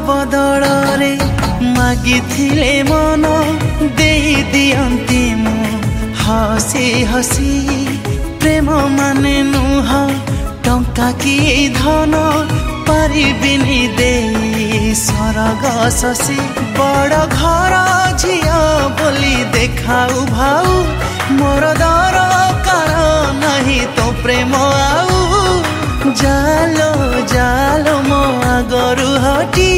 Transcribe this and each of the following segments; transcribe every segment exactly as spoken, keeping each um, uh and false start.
बदଳରେ ମାଗିଥିଲେ ମନ ଦେଇ ଦିଅନ୍ତି ମୁଁ ହସି ହସି ପ୍ରେମ ମାନେ ନୁହ ଟଙ୍କା କି ଧନ ପାରିବିନି ଦେଇ ସରଗ ଶଶୀ ବଡ଼ ଘର ଝିଅ ବୋଲି ଦେଖାଉ ଭାଉ ମୋର ଦରକାର ନାହିଁ ତୋ ପ୍ରେମ ଆଉ ଜାଲୋ ଜାଲୋ ମୋ ଆଗରୁ ହଟି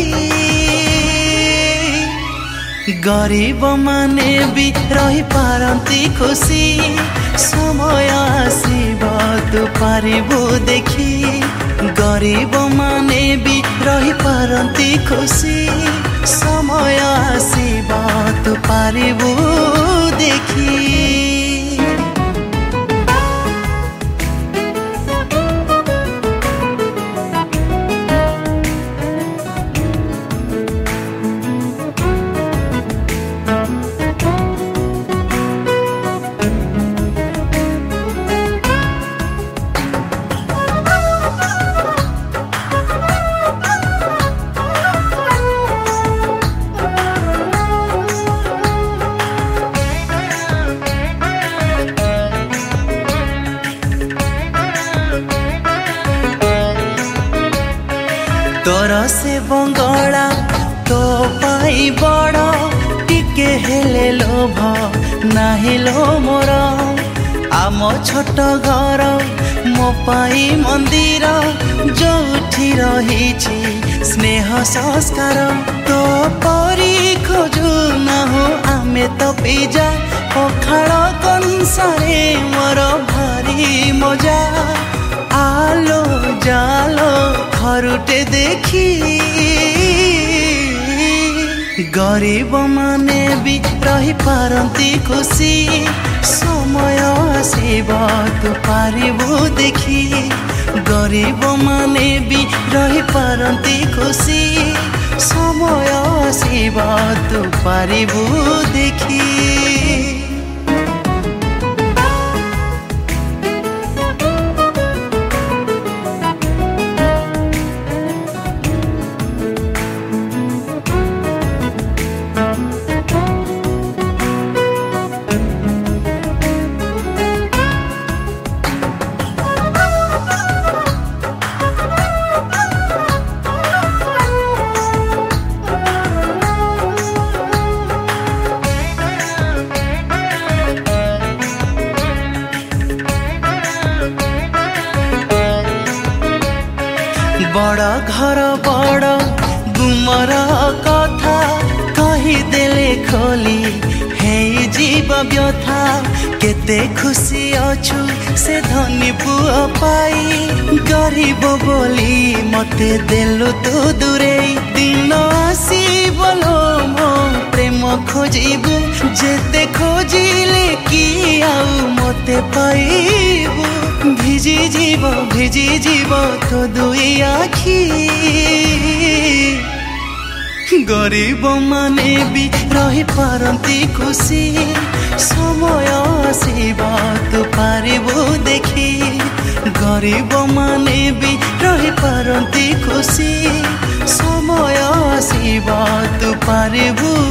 गरीब माने भी रही पारंती खुशी समय आसीब तू पारिबु देखी गरीब माने भी रही पारंती खुशी समय आसीब तू पारिबु देखी तोर से बंगला तो पाई बड़ टिके हेले लोभ नाही लो मोर आम छोट घर मो पाई मंदिर जोठी रही स्नेह संस्कार तो परी खोजु न हो आमे तो पिजा पखाड़ कंसारे मोर भारी मजा आलो जालो खरुटे देखी गरीब माने भी रही पारंती खुशी समय आसीब तू पारिबु देखी गरीब माने भी रही पारंती खुशी समय आसीब तू पारिबु देखी बड़ घर बड़ गुमर कथा कहीदेले खोली हे जीव व्यथा केते खुशी अछु से धनी पुआ पाई गरीब बोली मते देलु तो दूरे दिन आसी बोलो मो प्रेम खोजिबु जेते खोजिले कि आउ मते पाइबु भिजी जीव भिजी जीव तो दुई आखी गरीब माने भी रही पारंती खुशी समय आसीब तू पारिबु देखी गरीब माने भी रही पारंती खुशी समय आसीब तू पारिबु